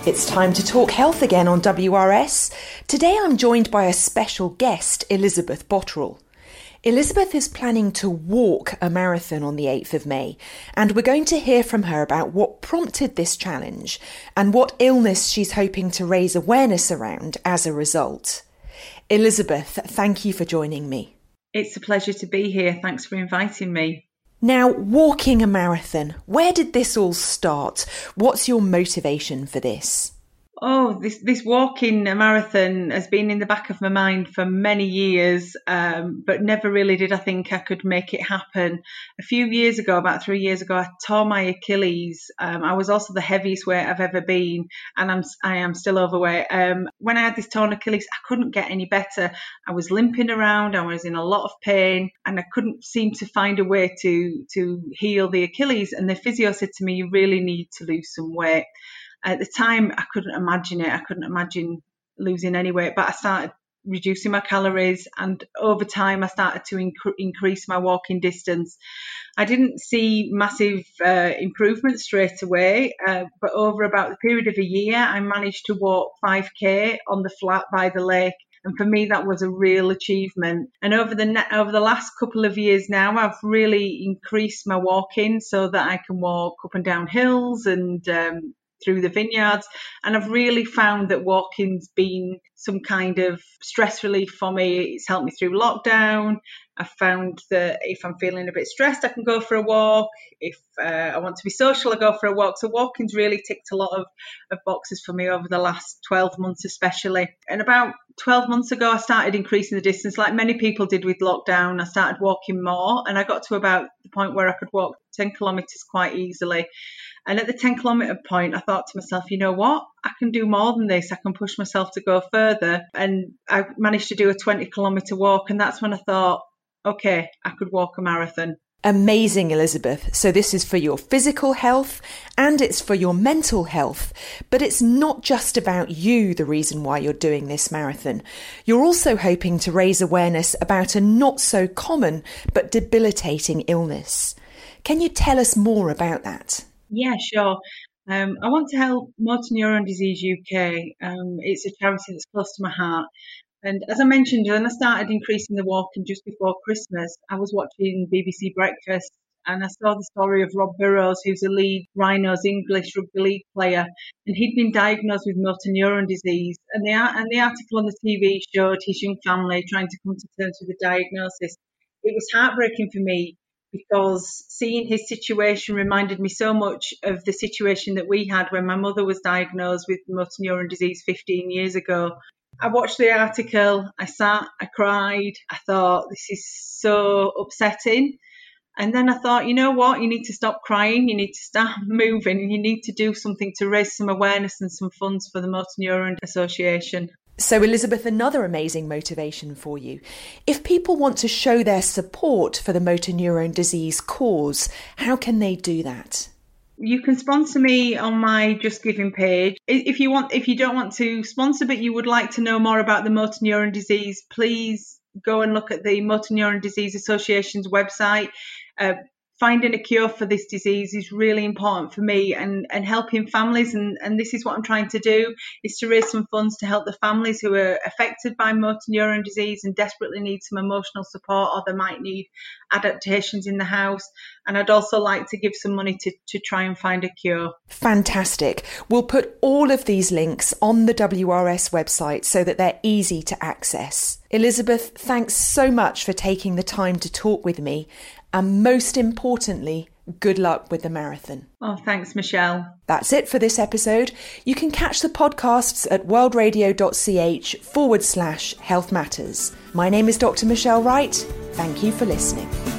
It's time to talk health again on WRS. Today I'm joined by a special guest, Elizabeth Botterill. Elizabeth is planning to walk a marathon on the 8th of May, and we're going to hear from her about what prompted this challenge and what illness she's hoping to raise awareness around as a result. Elizabeth, thank you for joining me. It's a pleasure to be here. Thanks for inviting me. Now, walking a marathon, where did this all start? What's your motivation for this? Oh, this walking a marathon has been in the back of my mind for many years, but never really did I think I could make it happen. A few years ago, about 3 years ago, I tore my Achilles. I was also the heaviest weight I've ever been, and I am still overweight. When I had this torn Achilles, I couldn't get any better. I was limping around, I was in a lot of pain, and I couldn't seem to find a way to heal the Achilles. And the physio said to me, "You really need to lose some weight." At the time, I couldn't imagine it. I couldn't imagine losing any weight, but I started reducing my calories, and over time I started to increase my walking distance. I didn't see massive improvement straight away, but over about the period of a year, I managed to walk 5k on the flat by the lake. And for me, that was a real achievement. And over the last couple of years now, I've really increased my walking so that I can walk up and down hills and through the vineyards. And I've really found that walking's been some kind of stress relief for me. It's helped me through lockdown. I've found that if I'm feeling a bit stressed, I can go for a walk. If I want to be social, I go for a walk. So walking's really ticked a lot of boxes for me over the last 12 months especially. And about 12 months ago, I started increasing the distance like many people did with lockdown. I started walking more, and I got to about the point where I could walk 10 kilometres quite easily. And at the 10-kilometre point, I thought to myself, you know what? I can do more than this. I can push myself to go further. And I managed to do a 20-kilometre walk. And that's when I thought, okay, I could walk a marathon. Amazing, Elizabeth. So this is for your physical health and it's for your mental health. But it's not just about you, the reason why you're doing this marathon. You're also hoping to raise awareness about a not so common but debilitating illness. Can you tell us more about that? Yeah, sure. I want to help Motor Neurone Disease UK. It's a charity that's close to my heart. And as I mentioned, when I started increasing the walking just before Christmas, I was watching BBC Breakfast and I saw the story of Rob Burrows, who's a lead Rhinos English rugby league player. And he'd been diagnosed with motor neuron disease. And the article on the TV showed his young family trying to come to terms with the diagnosis. It was heartbreaking for me, because seeing his situation reminded me so much of the situation that we had when my mother was diagnosed with motor neuron disease 15 years ago. I watched the article, I sat, I cried, I thought, this is so upsetting. And then I thought, you know what, you need to stop crying, you need to start moving, and you need to do something to raise some awareness and some funds for the Motor Neurone Association. So, Elizabeth, another amazing motivation for you. If people want to show their support for the motor neurone disease cause, how can they do that? You can sponsor me on my Just Giving page. If you don't want to sponsor, but you would like to know more about the motor neurone disease, please go and look at the Motor Neurone Disease Association's website. Finding a cure for this disease is really important for me, and helping families, and this is what I'm trying to do, is to raise some funds to help the families who are affected by motor neurone disease and desperately need some emotional support, or they might need adaptations in the house. And I'd also like to give some money to try and find a cure. Fantastic. We'll put all of these links on the WRS website so that they're easy to access. Elizabeth, thanks so much for taking the time to talk with me. And most importantly, good luck with the marathon. Oh, thanks, Michelle. That's it for this episode. You can catch the podcasts at worldradio.ch/Health Matters. My name is Dr. Michelle Wright. Thank you for listening.